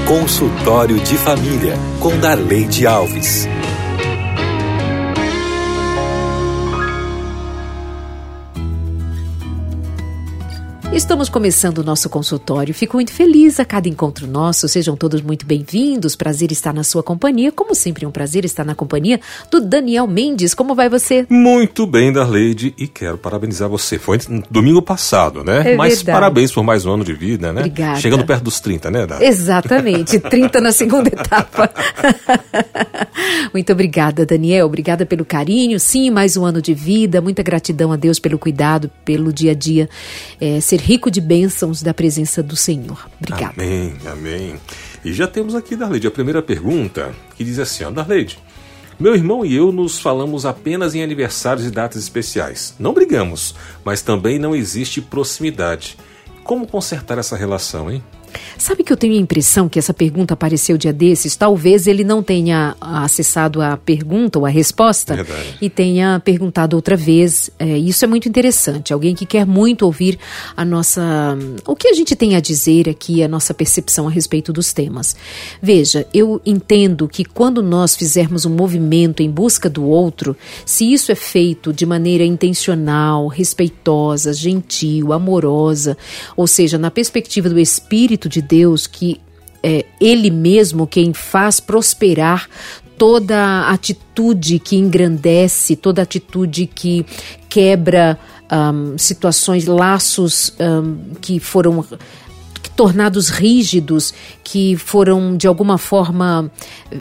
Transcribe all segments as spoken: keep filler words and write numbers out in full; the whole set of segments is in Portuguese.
Consultório de Família, com Darleide Alves. Estamos começando o nosso consultório. Fico muito feliz a cada encontro nosso. Sejam todos muito bem-vindos. Prazer estar na sua companhia. Como sempre, é um prazer estar na companhia do Daniel Mendes. Como vai você? Muito bem, Darleide. E quero parabenizar você. Foi domingo passado, né? É Mas verdade. Parabéns por mais um ano de vida, né? Obrigada. Chegando perto dos trinta, né, Dar? Exatamente. trinta na segunda etapa. Muito obrigada, Daniel. Obrigada pelo carinho. Sim, mais um ano de vida. Muita gratidão a Deus pelo cuidado, pelo dia a dia. É, ser rico de bênçãos da presença do Senhor. Obrigada. Amém, amém. E já temos aqui, Darleide, a primeira pergunta, que diz assim, ó, Darleide, meu irmão e eu nos falamos apenas em aniversários e datas especiais. Não brigamos, mas também não existe proximidade. Como consertar essa relação, hein? Sabe que eu tenho a impressão que essa pergunta apareceu dia desses? Talvez ele não tenha acessado a pergunta ou a resposta. Verdade. E tenha perguntado outra vez. É, isso é muito interessante. Alguém que quer muito ouvir a nossa, o que a gente tem a dizer aqui, a nossa percepção a respeito dos temas. Veja, eu entendo que quando nós fizermos um movimento em busca do outro, se isso é feito de maneira intencional, respeitosa, gentil, amorosa, ou seja, na perspectiva do Espírito de Deus, que é Ele mesmo quem faz prosperar toda atitude que engrandece, toda atitude que quebra um, situações, laços um, que foram tornados rígidos, que foram de alguma forma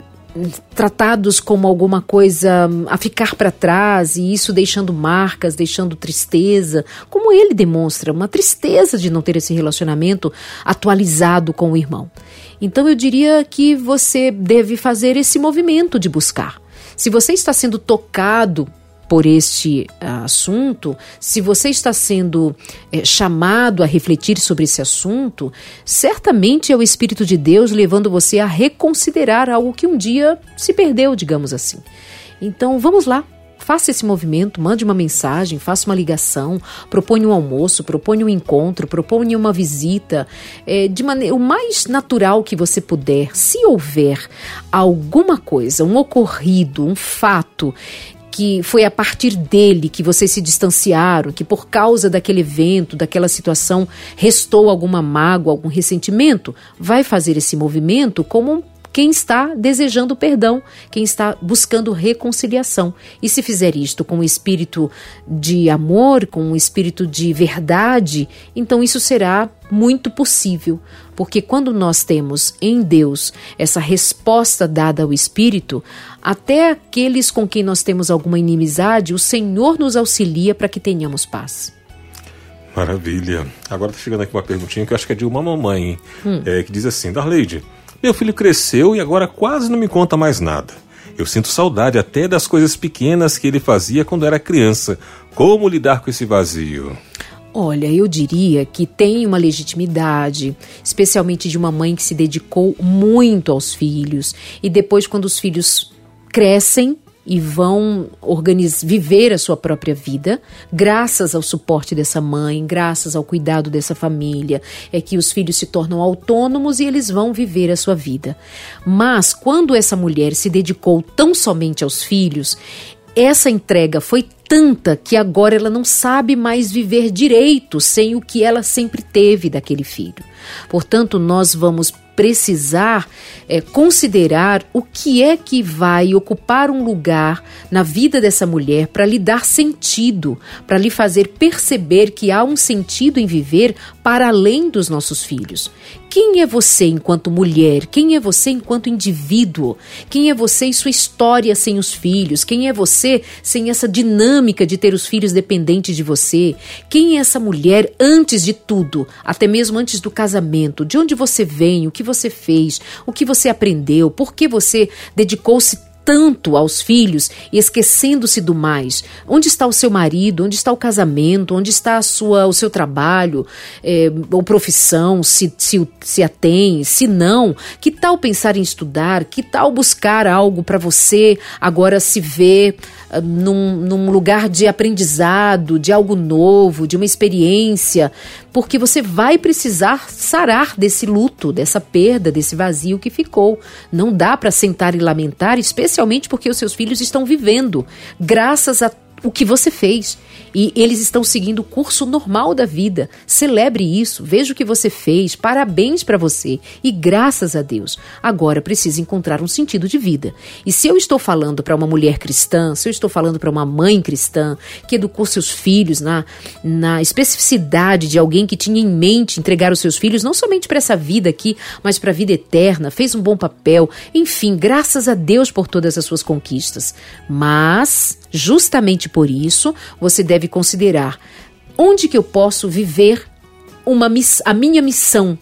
tratados como alguma coisa a ficar para trás, e isso deixando marcas, deixando tristeza, como ele demonstra, uma tristeza de não ter esse relacionamento atualizado com o irmão. Então eu diria que você deve fazer esse movimento de buscar. Se você está sendo tocado por este uh, assunto, se você está sendo eh, chamado a refletir sobre esse assunto, certamente é o Espírito de Deus levando você a reconsiderar algo que um dia se perdeu, digamos assim. Então vamos lá, faça esse movimento, mande uma mensagem, faça uma ligação, proponha um almoço, proponha um encontro, proponha uma visita, é, de maneira, o mais natural que você puder. Se houver alguma coisa, um ocorrido, um fato, que foi a partir dele que vocês se distanciaram, que por causa daquele evento, daquela situação, restou alguma mágoa, algum ressentimento, vai fazer esse movimento como quem está desejando perdão, quem está buscando reconciliação. E se fizer isto com um espírito de amor, com um espírito de verdade, então isso será muito possível, porque quando nós temos em Deus essa resposta dada ao Espírito, até aqueles com quem nós temos alguma inimizade, o Senhor nos auxilia para que tenhamos paz. Maravilha. Agora está chegando aqui uma perguntinha que eu acho que é de uma mamãe, hum. é, que diz assim, Darleide, meu filho cresceu e agora quase não me conta mais nada. Eu sinto saudade até das coisas pequenas que ele fazia quando era criança. Como lidar com esse vazio? Olha, eu diria que tem uma legitimidade, especialmente de uma mãe que se dedicou muito aos filhos. E depois, quando os filhos crescem e vão organiz... viver a sua própria vida, graças ao suporte dessa mãe, graças ao cuidado dessa família, é que os filhos se tornam autônomos e eles vão viver a sua vida. Mas quando essa mulher se dedicou tão somente aos filhos, essa entrega foi tanta que agora ela não sabe mais viver direito sem o que ela sempre teve daquele filho. Portanto, nós vamos precisar é, considerar o que é que vai ocupar um lugar na vida dessa mulher para lhe dar sentido, para lhe fazer perceber que há um sentido em viver para além dos nossos filhos. Quem é você enquanto mulher? Quem é você enquanto indivíduo? Quem é você e sua história sem os filhos? Quem é você sem essa dinâmica de ter os filhos dependentes de você? Quem é essa mulher antes de tudo, até mesmo antes do casamento? De onde você vem? O que você fez? O que você aprendeu? Por que você dedicou-se tanto aos filhos e esquecendo-se do mais? Onde está o seu marido? Onde está o casamento? Onde está a sua, o seu trabalho? É, ou profissão, se, se, se a tem? Se não, que tal pensar em estudar? Que tal buscar algo para você agora se ver uh, num, num lugar de aprendizado, de algo novo, de uma experiência, porque você vai precisar sarar desse luto, dessa perda, desse vazio que ficou. Não dá para sentar e lamentar, especialmente porque os seus filhos estão vivendo, graças a o que você fez. E eles estão seguindo o curso normal da vida. Celebre isso, veja o que você fez, parabéns para você e graças a Deus. Agora precisa encontrar um sentido de vida. E se eu estou falando para uma mulher cristã, se eu estou falando para uma mãe cristã que educou seus filhos na, na especificidade de alguém que tinha em mente entregar os seus filhos não somente para essa vida aqui, mas para a vida eterna, fez um bom papel, enfim, graças a Deus por todas as suas conquistas. Mas, justamente por isso, você deve considerar onde que eu posso viver uma miss- a minha missão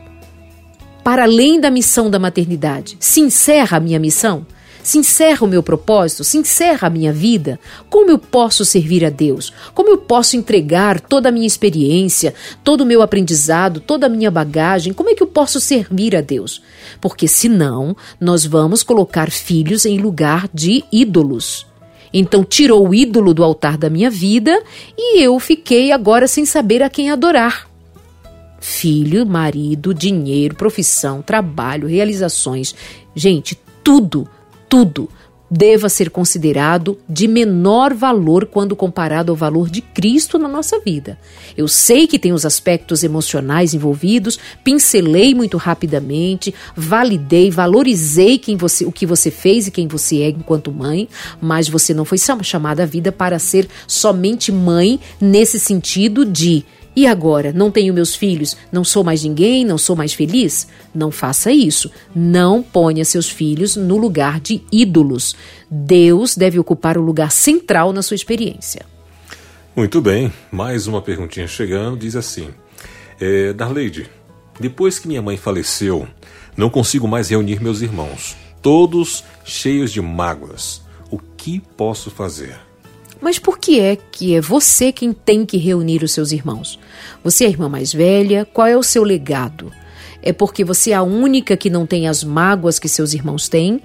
para além da missão da maternidade. Se encerra a minha missão? Se encerra o meu propósito? Se encerra a minha vida? Como eu posso servir a Deus? Como eu posso entregar toda a minha experiência, todo o meu aprendizado, toda a minha bagagem? Como é que eu posso servir a Deus? Porque senão nós vamos colocar filhos em lugar de ídolos. Então tirou o ídolo do altar da minha vida e eu fiquei agora sem saber a quem adorar. Filho, marido, dinheiro, profissão, trabalho, realizações. Gente, tudo, tudo deva ser considerado de menor valor quando comparado ao valor de Cristo na nossa vida. Eu sei que tem os aspectos emocionais envolvidos, pincelei muito rapidamente, validei, valorizei quem você, o que você fez e quem você é enquanto mãe, mas você não foi chamada à vida para ser somente mãe nesse sentido de e agora, não tenho meus filhos, não sou mais ninguém, não sou mais feliz? Não faça isso. Não ponha seus filhos no lugar de ídolos. Deus deve ocupar o lugar central na sua experiência. Muito bem, mais uma perguntinha chegando, diz assim, é, Darleide, depois que minha mãe faleceu, não consigo mais reunir meus irmãos, todos cheios de mágoas. O que posso fazer? Mas por que é que é você quem tem que reunir os seus irmãos? Você é a irmã mais velha, qual é o seu legado? É porque você é a única que não tem as mágoas que seus irmãos têm?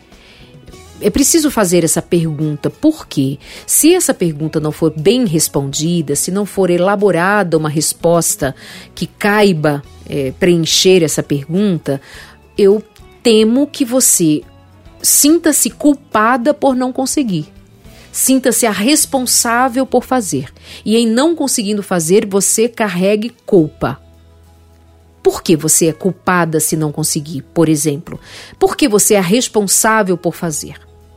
É preciso fazer essa pergunta, por quê? Se essa pergunta não for bem respondida, se não for elaborada uma resposta que caiba é, preencher essa pergunta, eu temo que você sinta-se culpada por não conseguir. Sinta-se a responsável por fazer. E em não conseguindo fazer, você carregue culpa. Por que você é culpada se não conseguir, por exemplo? Por que você é responsável por fazer?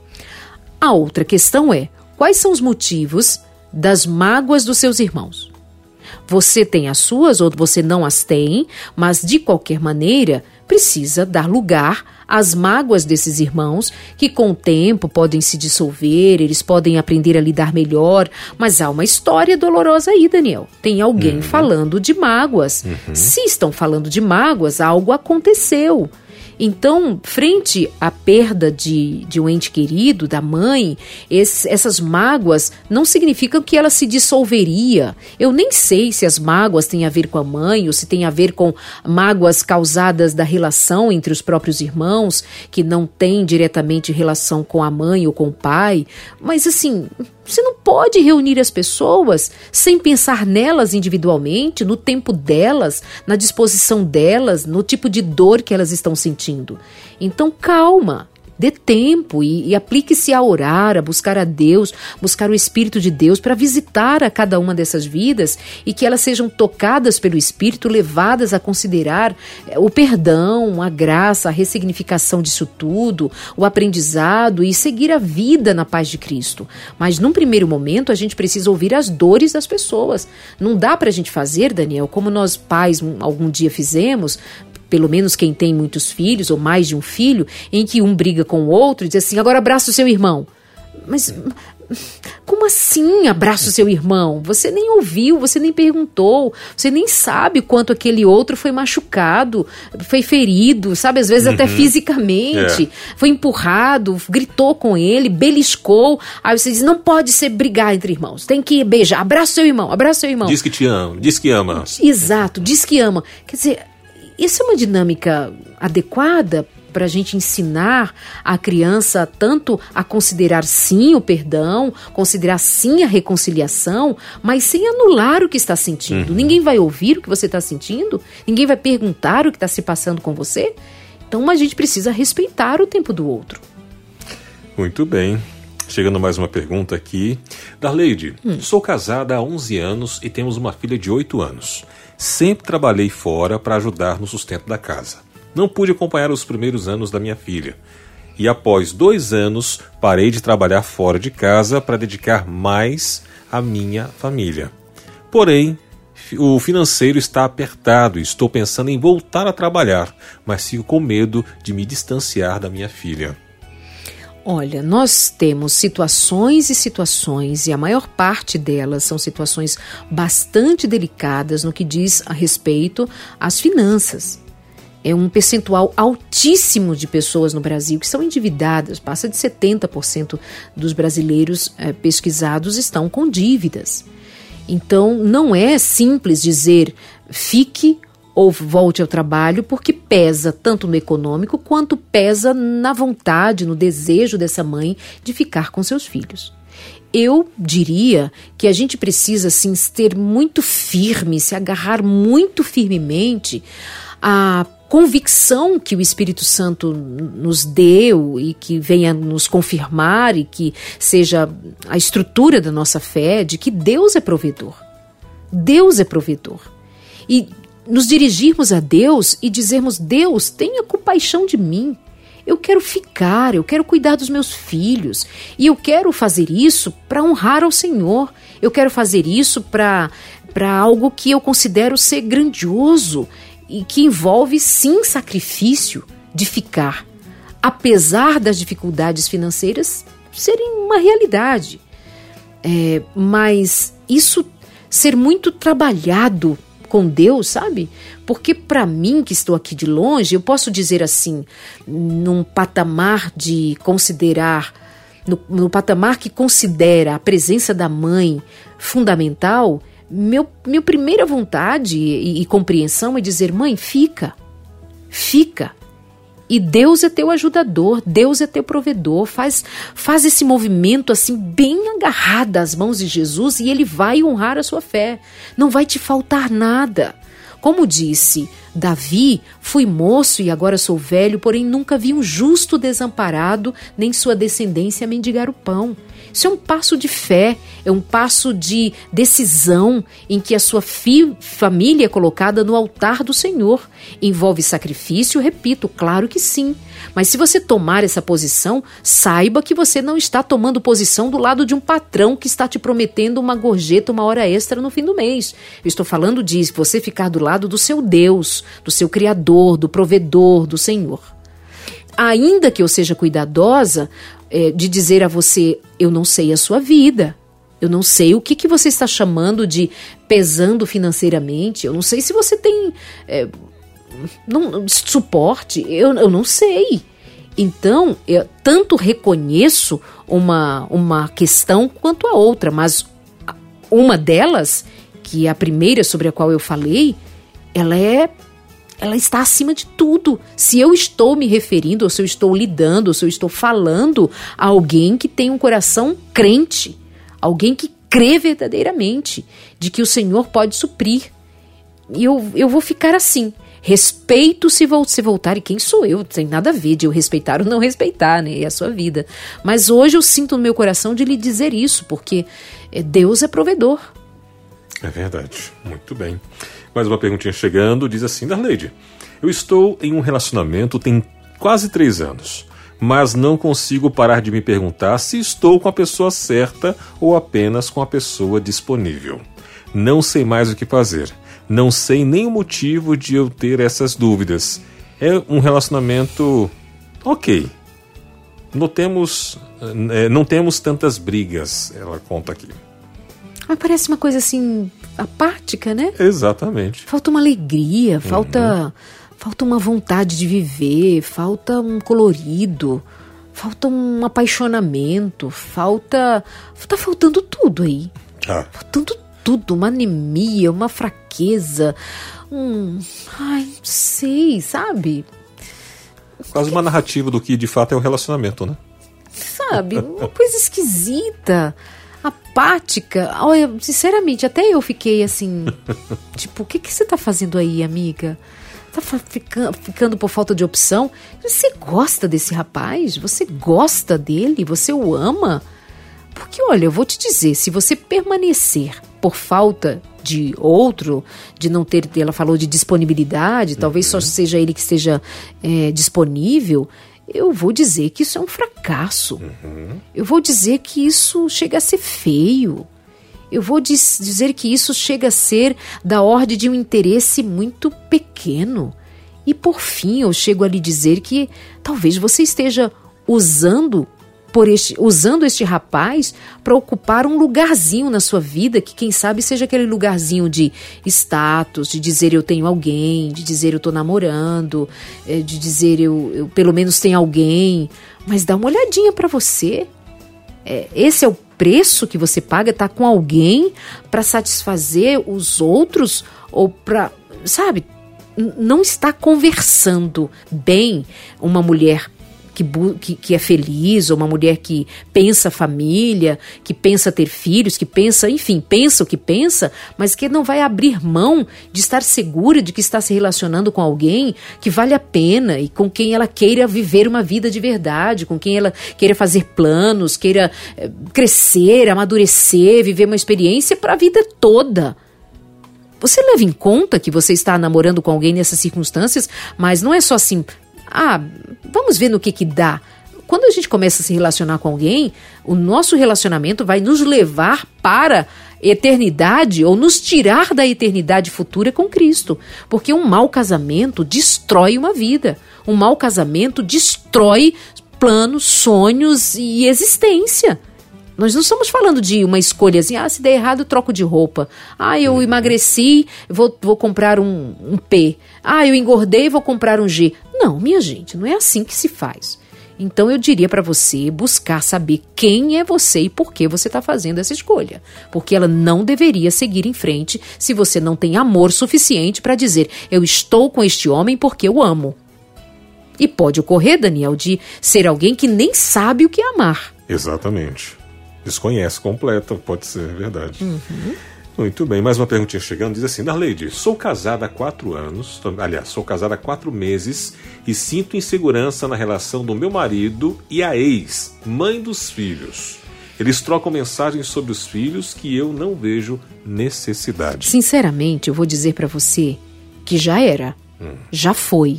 A outra questão é, quais são os motivos das mágoas dos seus irmãos? Você tem as suas ou você não as tem, mas de qualquer maneira precisa dar lugar às mágoas desses irmãos que com o tempo podem se dissolver, eles podem aprender a lidar melhor, mas há uma história dolorosa aí, Daniel. Tem alguém uhum. falando de mágoas. Uhum. Se estão falando de mágoas, algo aconteceu. Então, frente à perda de, de um ente querido, da mãe, esse, essas mágoas não significam que ela se dissolveria. Eu nem sei se as mágoas têm a ver com a mãe ou se tem a ver com mágoas causadas da relação entre os próprios irmãos, que não tem diretamente relação com a mãe ou com o pai. Mas assim, você não pode reunir as pessoas sem pensar nelas individualmente, no tempo delas, na disposição delas, no tipo de dor que elas estão sentindo. Então, calma, dê tempo e, e aplique-se a orar, a buscar a Deus, buscar o Espírito de Deus para visitar a cada uma dessas vidas e que elas sejam tocadas pelo Espírito, levadas a considerar o perdão, a graça, a ressignificação disso tudo, o aprendizado e seguir a vida na paz de Cristo. Mas num primeiro momento a gente precisa ouvir as dores das pessoas. Não dá para a gente fazer, Daniel, como nós pais algum dia fizemos, pelo menos quem tem muitos filhos ou mais de um filho, em que um briga com o outro e diz assim, agora abraça o seu irmão. Mas como assim abraça o seu irmão? Você nem ouviu, você nem perguntou, você nem sabe quanto aquele outro foi machucado, foi ferido, sabe, às vezes uhum. até fisicamente, é. foi empurrado, gritou com ele, beliscou, aí você diz, não pode ser brigar entre irmãos, tem que beijar, abraça o seu irmão, abraça o seu irmão. Diz que te ama, diz que ama. Exato, diz que ama. Quer dizer, isso é uma dinâmica adequada para a gente ensinar a criança tanto a considerar sim o perdão, considerar sim a reconciliação, mas sem anular o que está sentindo. Uhum. Ninguém vai ouvir o que você está sentindo, ninguém vai perguntar o que está se passando com você. Então a gente precisa respeitar o tempo do outro. Muito bem. Chegando mais uma pergunta aqui. Darleide, hum. sou casada há onze anos e temos uma filha de oito anos. Sempre trabalhei fora para ajudar no sustento da casa. Não pude acompanhar os primeiros anos da minha filha. E após dois anos, parei de trabalhar fora de casa para dedicar mais à minha família. Porém, o financeiro está apertado e estou pensando em voltar a trabalhar, mas fico com medo de me distanciar da minha filha. Olha, nós temos situações e situações, e a maior parte delas são situações bastante delicadas no que diz a respeito às finanças. É um percentual altíssimo de pessoas no Brasil que são endividadas, passa de setenta por cento dos brasileiros eh, pesquisados estão com dívidas. Então, não é simples dizer fique ou volte ao trabalho, porque pesa tanto no econômico quanto pesa na vontade, no desejo dessa mãe de ficar com seus filhos. Eu diria que a gente precisa, sim, ser muito firme, se agarrar muito firmemente à convicção que o Espírito Santo nos deu e que venha nos confirmar e que seja a estrutura da nossa fé de que Deus é provedor. Deus é provedor. E nos dirigirmos a Deus e dizermos: Deus, tenha compaixão de mim. Eu quero ficar, eu quero cuidar dos meus filhos. E eu quero fazer isso para honrar ao Senhor. Eu quero fazer isso para para algo que eu considero ser grandioso e que envolve, sim, sacrifício de ficar. Apesar das dificuldades financeiras serem uma realidade. É, mas isso ser muito trabalhado com Deus, sabe? Porque para mim, que estou aqui de longe, eu posso dizer assim, num patamar de considerar, no, no patamar que considera a presença da mãe fundamental, meu, minha primeira vontade e, e compreensão é dizer: mãe, fica, fica. E Deus é teu ajudador, Deus é teu provedor, faz, faz esse movimento assim bem agarrado às mãos de Jesus e Ele vai honrar a sua fé, não vai te faltar nada. Como disse Davi, fui moço e agora sou velho, porém nunca vi um justo desamparado, nem sua descendência mendigar o pão. Isso é um passo de fé, é um passo de decisão em que a sua fi- família é colocada no altar do Senhor. Envolve sacrifício, repito, claro que sim. Mas se você tomar essa posição, saiba que você não está tomando posição do lado de um patrão que está te prometendo uma gorjeta, uma hora extra no fim do mês. Eu estou falando de você ficar do lado do seu Deus, do seu Criador, do provedor, do Senhor. Ainda que eu seja cuidadosa é, de dizer a você: eu não sei a sua vida, eu não sei o que, que você está chamando de pesando financeiramente, eu não sei se você tem é, não, suporte, eu, eu não sei. Então, eu tanto reconheço uma, uma questão quanto a outra, mas uma delas, que é a primeira sobre a qual eu falei, ela é ela está acima de tudo. Se eu estou me referindo, ou se eu estou lidando, ou se eu estou falando a alguém que tem um coração crente, alguém que crê verdadeiramente de que o Senhor pode suprir. E eu, eu vou ficar assim. Respeito se, vol- se voltar, e quem sou eu? Não tem nada a ver de eu respeitar ou não respeitar, né? É a sua vida. Mas hoje eu sinto no meu coração de lhe dizer isso, porque Deus é provedor. É verdade, muito bem. Mais uma perguntinha chegando, diz assim: Darleide, eu estou em um relacionamento tem quase três anos, mas não consigo parar de me perguntar se estou com a pessoa certa ou apenas com a pessoa disponível. Não sei mais o que fazer, não sei nem o motivo de eu ter essas dúvidas. É um relacionamento ok, não temos, é, não temos tantas brigas, ela conta aqui. Mas parece uma coisa assim apática, né? Exatamente. Falta uma alegria, falta, uhum. falta uma vontade de viver, falta um colorido, falta um apaixonamento, falta... Tá faltando tudo aí. Ah. Faltando tudo, uma anemia, uma fraqueza, um... Ai, não sei, sabe? Quase uma narrativa do que de fato é o relacionamento, né? Sabe, uma coisa esquisita, apática. Olha, sinceramente, até eu fiquei assim, tipo, o que, que você tá fazendo aí, amiga? Tá ficando, ficando por falta de opção? Você gosta desse rapaz? Você gosta dele? Você o ama? Porque, olha, eu vou te dizer, se você permanecer por falta de outro, de não ter, ela falou de disponibilidade, uhum. talvez só seja ele que esteja é, disponível, eu vou dizer que isso é um fracasso. Uhum. Eu vou dizer que isso chega a ser feio. Eu vou diz, dizer que isso chega a ser da ordem de um interesse muito pequeno. E por fim, eu chego a lhe dizer que talvez você esteja usando, por este, usando este rapaz para ocupar um lugarzinho na sua vida, que quem sabe seja aquele lugarzinho de status, de dizer eu tenho alguém, de dizer eu estou namorando, de dizer eu, eu pelo menos tenho alguém. Mas dá uma olhadinha para você. É, esse é o preço que você paga, tá com alguém para satisfazer os outros ou para, sabe, n- não está conversando bem uma mulher que, bu- que, que é feliz, ou uma mulher que pensa família, que pensa ter filhos, que pensa, enfim, pensa o que pensa, mas que não vai abrir mão de estar segura de que está se relacionando com alguém que vale a pena e com quem ela queira viver uma vida de verdade, com quem ela queira fazer planos, queira eh, crescer, amadurecer, viver uma experiência para a vida toda. Você leva em conta que você está namorando com alguém nessas circunstâncias, mas não é só assim, ah, vamos ver no que que dá. Quando a gente começa a se relacionar com alguém, o nosso relacionamento vai nos levar para a eternidade ou nos tirar da eternidade futura com Cristo. Porque um mau casamento destrói uma vida. Um mau casamento destrói planos, sonhos e existência. Nós não estamos falando de uma escolha assim, ah, se der errado eu troco de roupa. Ah, eu emagreci, vou, vou comprar um, um P. Ah, eu engordei, vou comprar um G. Não, minha gente, não é assim que se faz. Então eu diria para você buscar saber quem é você e por que você está fazendo essa escolha. Porque ela não deveria seguir em frente se você não tem amor suficiente para dizer, eu estou com este homem porque eu amo. E pode ocorrer, Daniel, de ser alguém que nem sabe o que é amar. Exatamente. Desconhece completa, pode ser verdade. Uhum. Muito bem, mais uma perguntinha chegando, diz assim, Darleide, sou casada há quatro anos, aliás, sou casada há quatro meses e sinto insegurança na relação do meu marido e a ex, mãe dos filhos. Eles trocam mensagens sobre os filhos que eu não vejo necessidade. Sinceramente, eu vou dizer para você que já era, hum. já foi.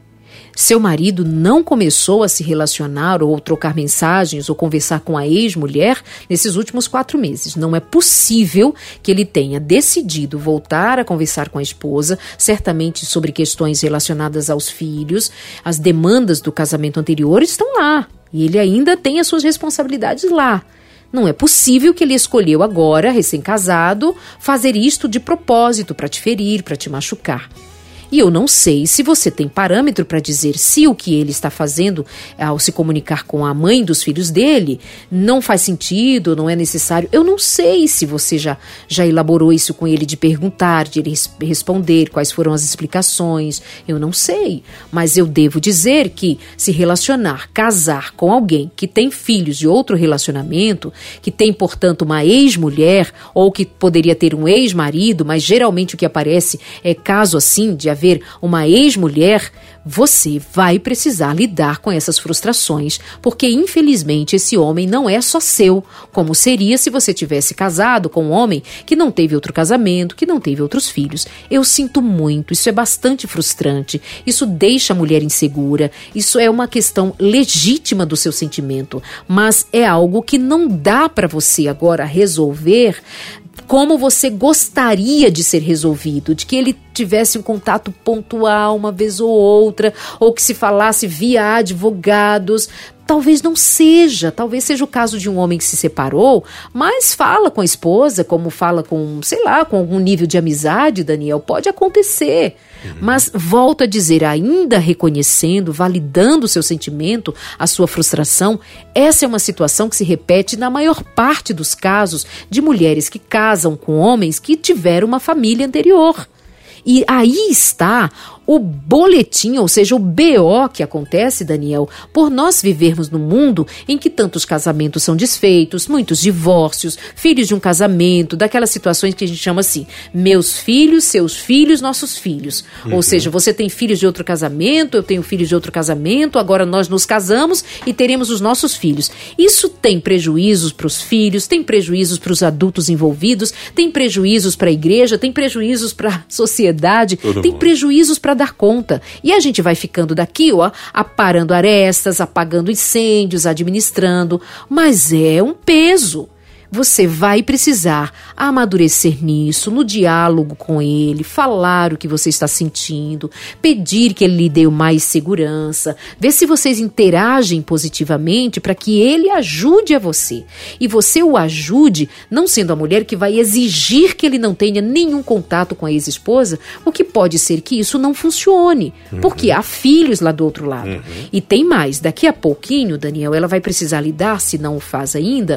Seu marido não começou a se relacionar ou trocar mensagens ou conversar com a ex-mulher nesses últimos quatro meses. Não é possível que ele tenha decidido voltar a conversar com a esposa, certamente sobre questões relacionadas aos filhos. As demandas do casamento anterior estão lá e ele ainda tem as suas responsabilidades lá. Não é possível que ele escolheu agora, recém-casado, fazer isto de propósito para te ferir, para te machucar. E eu não sei se você tem parâmetro para dizer se o que ele está fazendo ao se comunicar com a mãe dos filhos dele não faz sentido, não é necessário. Eu não sei se você já, já elaborou isso com ele, de perguntar, de ele res- responder quais foram as explicações. Eu não sei, mas eu devo dizer que se relacionar, casar com alguém que tem filhos de outro relacionamento, que tem, portanto, uma ex-mulher ou que poderia ter um ex-marido, mas geralmente o que aparece é caso assim de haver uma ex-mulher, você vai precisar lidar com essas frustrações, porque infelizmente esse homem não é só seu, como seria se você tivesse casado com um homem que não teve outro casamento, que não teve outros filhos. Eu sinto muito, isso é bastante frustrante, isso deixa a mulher insegura, isso é uma questão legítima do seu sentimento, mas é algo que não dá para você agora resolver como você gostaria de ser resolvido, de que ele tivesse um contato pontual uma vez ou outra, ou que se falasse via advogados. Talvez não seja, talvez seja o caso de um homem que se separou, mas fala com a esposa, como fala com, sei lá, com algum nível de amizade, Daniel, pode acontecer. Uhum. Mas volto a dizer, ainda reconhecendo, validando o seu sentimento, a sua frustração, essa é uma situação que se repete na maior parte dos casos de mulheres que casam com homens que tiveram uma família anterior. E aí está o boletim, ou seja, o B O que acontece, Daniel, por nós vivermos num mundo em que tantos casamentos são desfeitos, muitos divórcios, filhos de um casamento, daquelas situações que a gente chama assim, meus filhos, seus filhos, nossos filhos. Uhum. Ou seja, você tem filhos de outro casamento, eu tenho filhos de outro casamento, agora nós nos casamos e teremos os nossos filhos. Isso tem prejuízos para os filhos, tem prejuízos para os adultos envolvidos, tem prejuízos para a igreja, tem prejuízos para a sociedade, Todo tem mundo. prejuízos para dar conta. E a gente vai ficando daqui, ó, aparando arestas, apagando incêndios, administrando, mas é um peso. Você vai precisar amadurecer nisso, no diálogo com ele, falar o que você está sentindo, pedir que ele lhe dê mais segurança, ver se vocês interagem positivamente para que ele ajude a você. E você o ajude, não sendo a mulher que vai exigir que ele não tenha nenhum contato com a ex-esposa, o que pode ser que isso não funcione, uhum. porque há filhos lá do outro lado. Uhum. E tem mais, daqui a pouquinho, Daniel, ela vai precisar lidar, se não o faz ainda,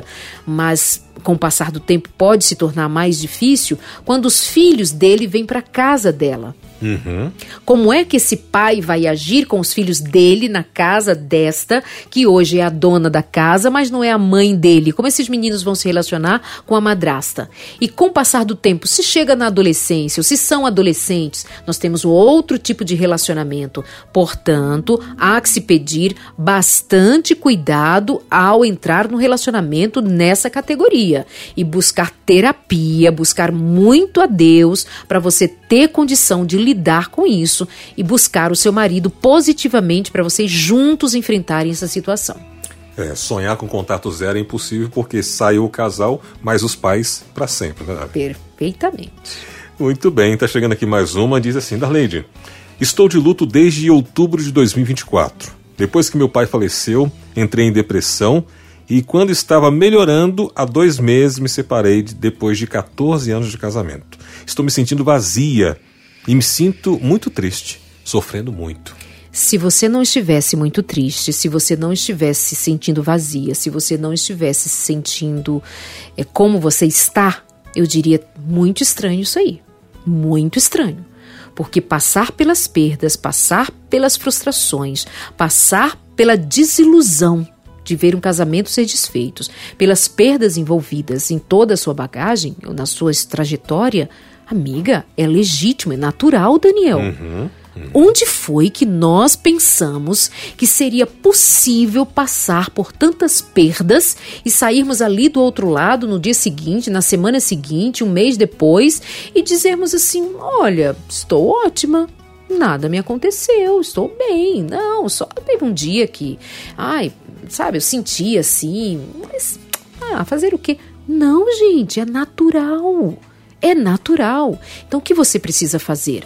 mas com o passar do tempo pode se tornar mais difícil quando os filhos dele vêm para casa dela. Uhum. Como é que esse pai vai agir com os filhos dele na casa desta, que hoje é a dona da casa, mas não é a mãe dele? Como esses meninos vão se relacionar com a madrasta? E com o passar do tempo, se chega na adolescência, ou se são adolescentes, nós temos outro tipo de relacionamento. Portanto, há que se pedir bastante cuidado ao entrar no relacionamento nessa categoria e buscar terapia, buscar muito a Deus para você ter condição de lidar com isso e buscar o seu marido positivamente para vocês juntos enfrentarem essa situação. É, sonhar com contato zero é impossível porque saiu o casal, mas os pais para sempre, né? Perfeitamente. Muito bem, tá chegando aqui mais uma, diz assim, Darleide, estou de luto desde outubro de dois mil e vinte e quatro. Depois que meu pai faleceu, entrei em depressão e quando estava melhorando, há dois meses me separei de, depois de catorze anos de casamento. Estou me sentindo vazia e me sinto muito triste, sofrendo muito. Se você não estivesse muito triste, se você não estivesse se sentindo vazia, se você não estivesse se sentindo é, como você está, eu diria muito estranho isso aí. Muito estranho. Porque passar pelas perdas, passar pelas frustrações, passar pela desilusão de ver um casamento ser desfeito, pelas perdas envolvidas em toda a sua bagagem, ou na sua trajetória, amiga, é legítimo, é natural, Daniel. Uhum, uhum. Onde foi que nós pensamos que seria possível passar por tantas perdas e sairmos ali do outro lado no dia seguinte, na semana seguinte, um mês depois, e dizermos assim, olha, estou ótima. Nada me aconteceu, estou bem. Não, só teve um dia que, ai, sabe, eu senti assim, mas, ah, fazer o quê? Não, gente, é natural. É natural. Então, o que você precisa fazer?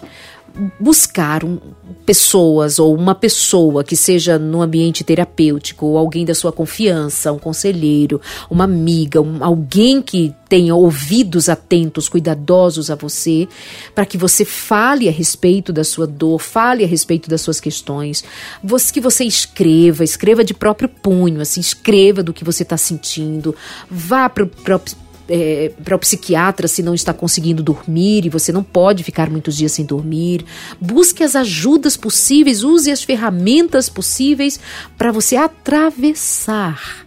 Buscar um, pessoas ou uma pessoa que seja no ambiente terapêutico, ou alguém da sua confiança, um conselheiro, uma amiga, um, alguém que tenha ouvidos atentos, cuidadosos a você, para que você fale a respeito da sua dor, fale a respeito das suas questões, você, que você escreva, escreva de próprio punho, assim, escreva do que você está sentindo, vá para o É, para o psiquiatra se não está conseguindo dormir e você não pode ficar muitos dias sem dormir. Busque as ajudas possíveis, use as ferramentas possíveis para você atravessar.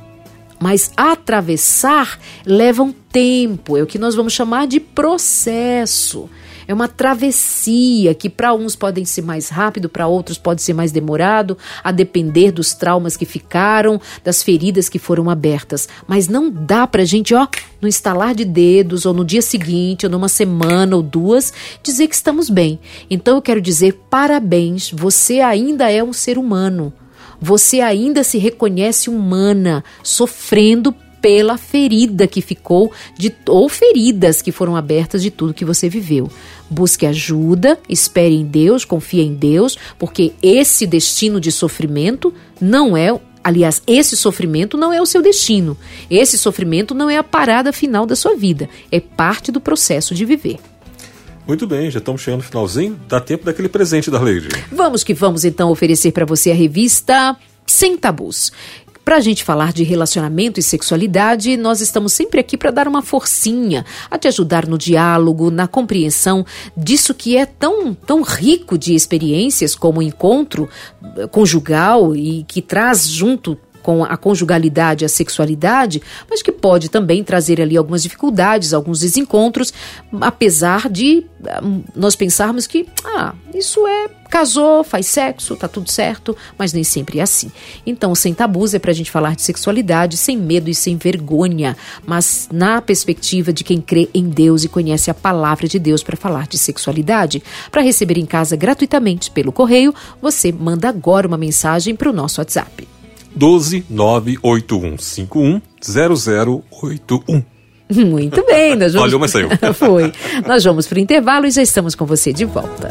Mas atravessar leva um tempo, é o que nós vamos chamar de processo. É uma travessia que para uns pode ser mais rápido, para outros pode ser mais demorado, a depender dos traumas que ficaram, das feridas que foram abertas. Mas não dá para a gente, ó, no estalar de dedos, ou no dia seguinte, ou numa semana ou duas, dizer que estamos bem. Então eu quero dizer parabéns, você ainda é um ser humano. Você ainda se reconhece humana, sofrendo pela ferida que ficou, de, ou feridas que foram abertas de tudo que você viveu. Busque ajuda, espere em Deus, confie em Deus, porque esse destino de sofrimento não é, aliás, esse sofrimento não é o seu destino. Esse sofrimento não é a parada final da sua vida, é parte do processo de viver. Muito bem, já estamos chegando no finalzinho, dá tempo daquele presente, Darleide. Vamos que vamos então oferecer para você a revista Sem Tabus. Para a gente falar de relacionamento e sexualidade, nós estamos sempre aqui para dar uma forcinha, a te ajudar no diálogo, na compreensão disso que é tão, tão rico de experiências como o encontro conjugal e que traz junto com a conjugalidade, a sexualidade, mas que pode também trazer ali algumas dificuldades, alguns desencontros, apesar de nós pensarmos que, ah, isso é, casou, faz sexo, tá tudo certo, mas nem sempre é assim. Então, Sem Tabus é pra gente falar de sexualidade sem medo e sem vergonha, mas na perspectiva de quem crê em Deus e conhece a palavra de Deus para falar de sexualidade. Para receber em casa gratuitamente pelo correio, você manda agora uma mensagem para o nosso WhatsApp. doze nove oito um cinco um zero zero oito um. Muito bem. Nós vamos... Olha, mas saiu. Foi. Nós vamos para o intervalo e já estamos com você de volta.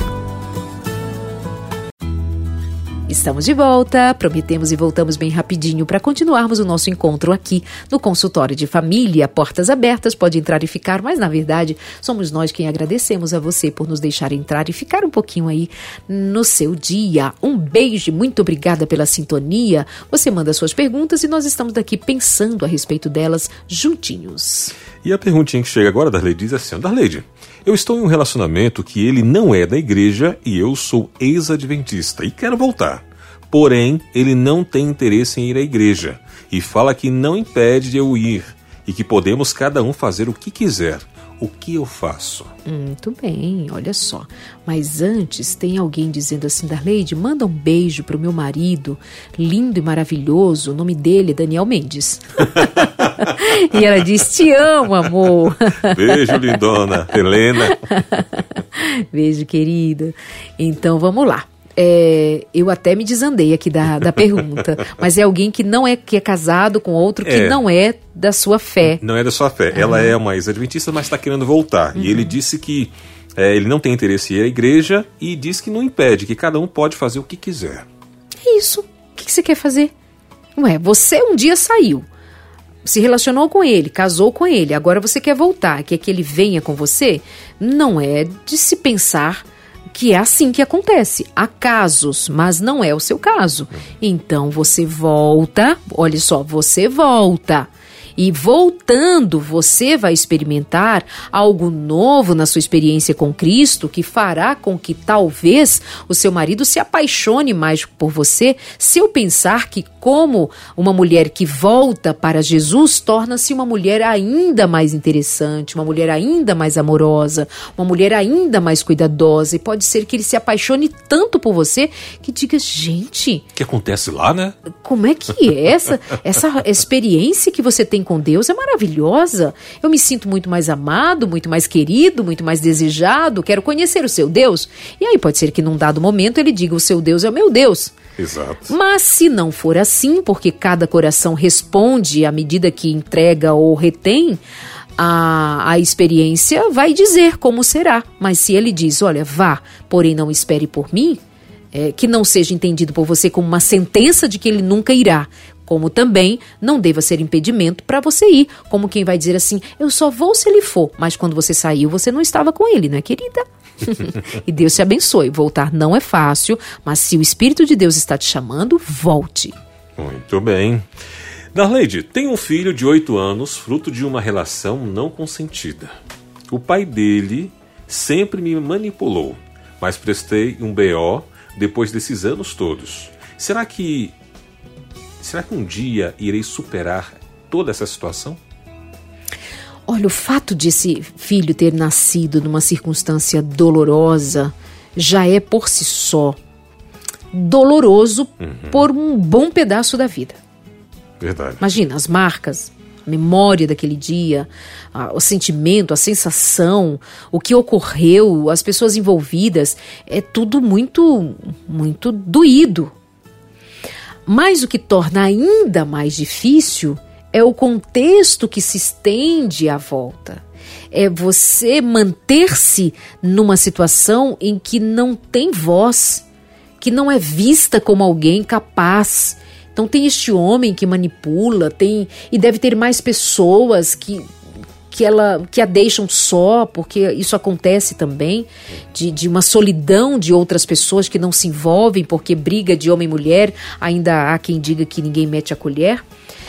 Estamos de volta, prometemos e voltamos bem rapidinho para continuarmos o nosso encontro aqui no consultório de família. Portas abertas, pode entrar e ficar, mas na verdade somos nós quem agradecemos a você por nos deixar entrar e ficar um pouquinho aí no seu dia. Um beijo, muito obrigada pela sintonia. Você manda suas perguntas e nós estamos daqui pensando a respeito delas juntinhos. E a perguntinha que chega agora, Darleide, diz assim: Darleide, eu estou em um relacionamento que ele não é da igreja e eu sou ex-adventista e quero voltar. Porém, ele não tem interesse em ir à igreja e fala que não impede de eu ir e que podemos cada um fazer o que quiser. O que eu faço? Muito bem, olha só. Mas antes tem alguém dizendo assim: Darleide, manda um beijo pro meu marido, lindo e maravilhoso. O nome dele é Daniel Mendes. E ela diz: te amo, amor. Beijo, lindona. Helena. Beijo, querida. Então vamos lá. É, eu até me desandei aqui da, da pergunta, mas é alguém que não é, que é casado com outro que é, não é da sua fé. Não é da sua fé. Ah. Ela é uma ex-adventista, mas está querendo voltar. Uhum. E ele disse que é, ele não tem interesse em ir à igreja e diz que não impede, que cada um pode fazer o que quiser. É isso. O que, que você quer fazer? Ué, você um dia saiu, se relacionou com ele, casou com ele, agora você quer voltar, quer que ele venha com você? Não é de se pensar que é assim que acontece. Há casos, mas não é o seu caso. Então você volta, olha só, você volta. E voltando, você vai experimentar algo novo na sua experiência com Cristo que fará com que talvez o seu marido se apaixone mais por você, se eu pensar que como uma mulher que volta para Jesus torna-se uma mulher ainda mais interessante, uma mulher ainda mais amorosa, uma mulher ainda mais cuidadosa, e pode ser que ele se apaixone tanto por você que diga: gente... O que acontece lá, né? Como é que é essa, essa experiência que você tem com Deus? É maravilhosa. Eu me sinto muito mais amado, muito mais querido, muito mais desejado, quero conhecer o seu Deus. E aí pode ser que num dado momento ele diga: o seu Deus é o meu Deus. Exato. Mas se não for assim, porque cada coração responde à medida que entrega ou retém, a, a experiência vai dizer como será. Mas se ele diz: olha, vá, porém não espere por mim, é, que não seja entendido por você como uma sentença de que ele nunca irá, como também não deva ser impedimento para você ir, como quem vai dizer assim: eu só vou se ele for, mas quando você saiu você não estava com ele, não é, querida? E Deus te abençoe. Voltar não é fácil, mas se o Espírito de Deus está te chamando, volte. Muito bem. Darleide, tem um filho de oito anos, fruto de uma relação não consentida. O pai dele sempre me manipulou, mas prestei um B O depois desses anos todos. Será que Será que um dia irei superar toda essa situação? Olha, o fato de esse filho ter nascido numa circunstância dolorosa já é por si só doloroso uhum. por um bom pedaço da vida. Verdade. Imagina, as marcas, a memória daquele dia, a, o sentimento, a sensação, o que ocorreu, as pessoas envolvidas, é tudo muito, muito doído. Mas o que torna ainda mais difícil é o contexto que se estende à volta. É você manter-se numa situação em que não tem voz, que não é vista como alguém capaz. Então tem este homem que manipula, tem, e deve ter mais pessoas que, que, ela, que a deixam só, porque isso acontece também, de, de uma solidão de outras pessoas que não se envolvem, porque briga de homem e mulher, ainda há quem diga que ninguém mete a colher.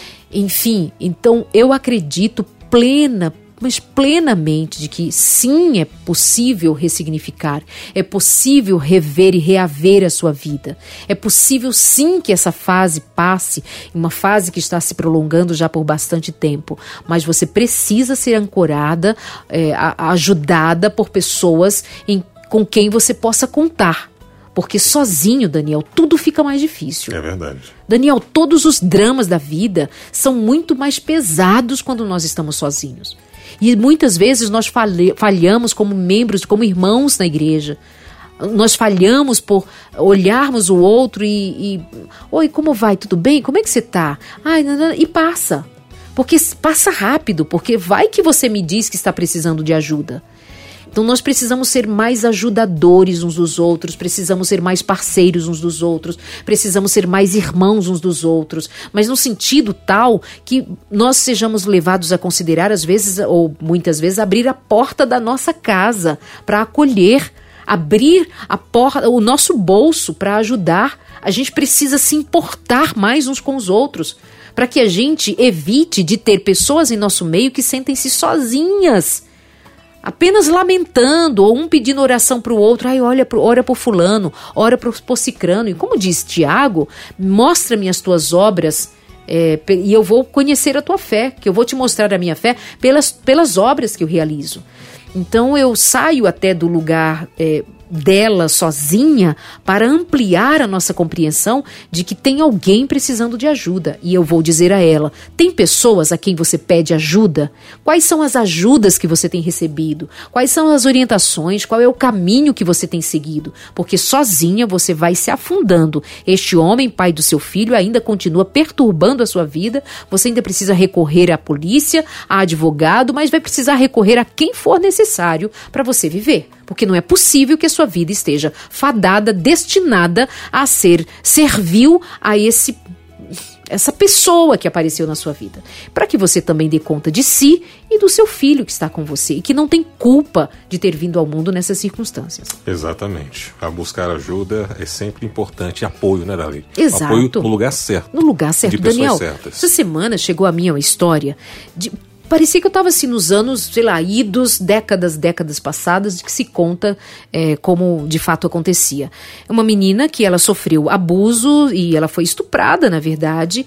Enfim, então eu acredito plena, mas plenamente de que sim, é possível ressignificar, é possível rever e reaver a sua vida, é possível sim que essa fase passe, uma fase que está se prolongando já por bastante tempo, mas você precisa ser ancorada, é, ajudada por pessoas em, com quem você possa contar. Porque sozinho, Daniel, tudo fica mais difícil. É verdade. Daniel, todos os dramas da vida são muito mais pesados quando nós estamos sozinhos. E muitas vezes nós falhamos como membros, como irmãos na igreja. Nós falhamos por olharmos o outro e... e oi, como vai? Tudo bem? Como é que você está? Ai, não, não, e passa. Porque passa rápido, porque vai que você me diz que está precisando de ajuda. Então nós precisamos ser mais ajudadores uns dos outros, precisamos ser mais parceiros uns dos outros, precisamos ser mais irmãos uns dos outros, mas no sentido tal que nós sejamos levados a considerar, às vezes, ou muitas vezes, abrir a porta da nossa casa para acolher, abrir a porta, o nosso bolso para ajudar. A gente precisa se importar mais uns com os outros, para que a gente evite de ter pessoas em nosso meio que sentem-se sozinhas, apenas lamentando, ou um pedindo oração para o outro. Ai, olha, ora por fulano, ora por cicrano. E como diz Tiago, mostra-me as tuas obras, é, e eu vou conhecer a tua fé, que eu vou te mostrar a minha fé pelas, pelas obras que eu realizo. Então eu saio até do lugar é, dela sozinha para ampliar a nossa compreensão de que tem alguém precisando de ajuda. E eu vou dizer a ela, tem pessoas a quem você pede ajuda? Quais são as ajudas que você tem recebido? Quais são as orientações? Qual é o caminho que você tem seguido? Porque sozinha você vai se afundando. Este homem, pai do seu filho, ainda continua perturbando a sua vida. Você ainda precisa recorrer à polícia, a advogado, mas vai precisar recorrer a quem for necessário para você viver. Porque não é possível que a sua vida esteja fadada, destinada a ser servil a esse, essa pessoa que apareceu na sua vida. Para que você também dê conta de si e do seu filho que está com você e que não tem culpa de ter vindo ao mundo nessas circunstâncias. Exatamente. A buscar ajuda é sempre importante. Apoio, né, Dali? Exato. Apoio no lugar certo. No lugar certo. De pessoas Daniel, certas. Essa semana chegou a mim uma história de... Parecia que eu estava assim nos anos, sei lá, idos, décadas, décadas passadas, de que se conta é, como de fato acontecia. É uma menina que ela sofreu abuso e ela foi estuprada, na verdade,